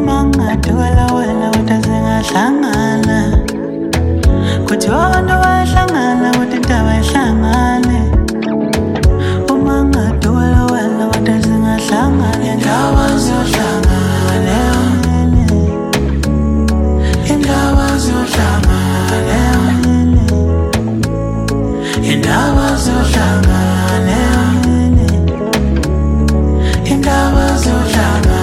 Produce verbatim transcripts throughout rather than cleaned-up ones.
uma ngadukela wena kodwa singahlangana kuthiwa abantu bayahlangana kodwa indaba ihlangane uma ngadukela wena kodwa singahlangana indaba ziyohlangana indaba ziyohlangana indaba ziyohlangana indaba ziyohlangana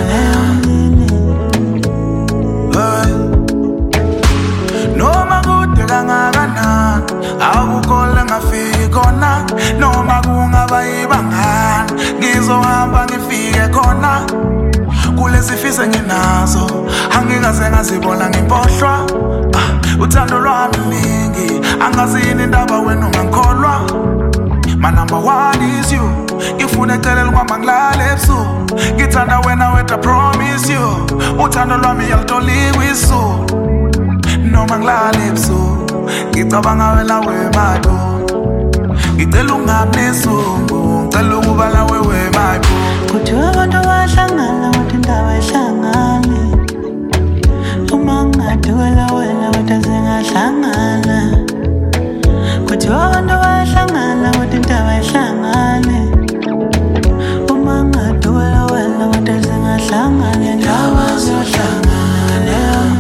noma kude kangakanani akukho ngafiki khona noma kungaba ibangani ngizohamba ngifike khona kulesifiso nginazo angikaze ngazibona ngimpohlwa uthando lwami ningi angazi yini indaba wena ungangikholwa my number one is you ngifuna ecele kwamba ngilale ebusuku ngithanda wena wedwa promise you uthando lwami yalutoliwe isu noma ngilale ebusuku ngicabanga wena wemado ngicela ungabi nesumbu ngicela ukuba nawe wemado kuthiwa abantu bahlangana kodwa indaba ihlangane uma ngadukela wena kodwa singahlangana kuthiwa abantu bahlangana kodwa indaba ihlangane uma ngadukela wena kodwa singahlangana indaba ziyohlangana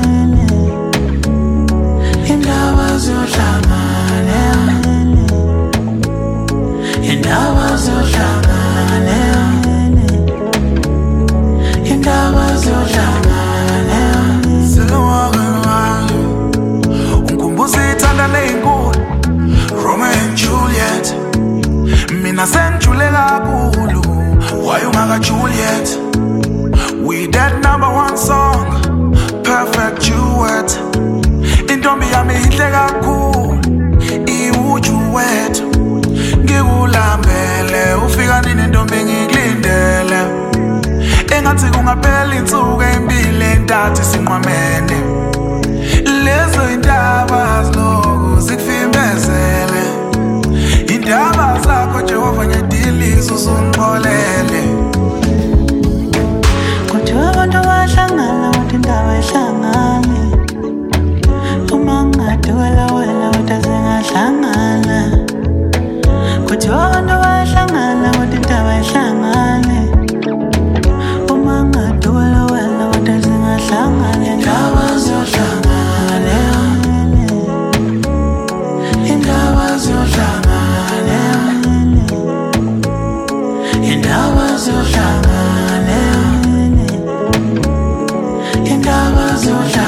indaba ziyohlangana indaba ziyohlangana indaba ziyohlangana sekuwakela ungikhumbuza ithanda neyinkulu Romeo and Juliet mina sengijule kakhulu why ungaka Juliet we that number one song perfect duet intombi yami inhle kakhulu iwujuwet ngikulambele ufika nini intombi ngikulindele engathi kungaphela insuku ezimbili entathu sinqwamene lezo indaba ziloku zikufimbezele indaba zakho Jehova ngiyadiliza usungixolele kuthiwa abantu bahlangana kodwa indaba ihlangane uma ngadukela wena kodwa singahlangana kuthiwa abantu bahlangana kodwa indaba ihlangane uma ngadukela wena kodwa singahlangana indaba ziyohlangana indaba ziyohlangana indaba ziyohlangana indaba ziyohlangana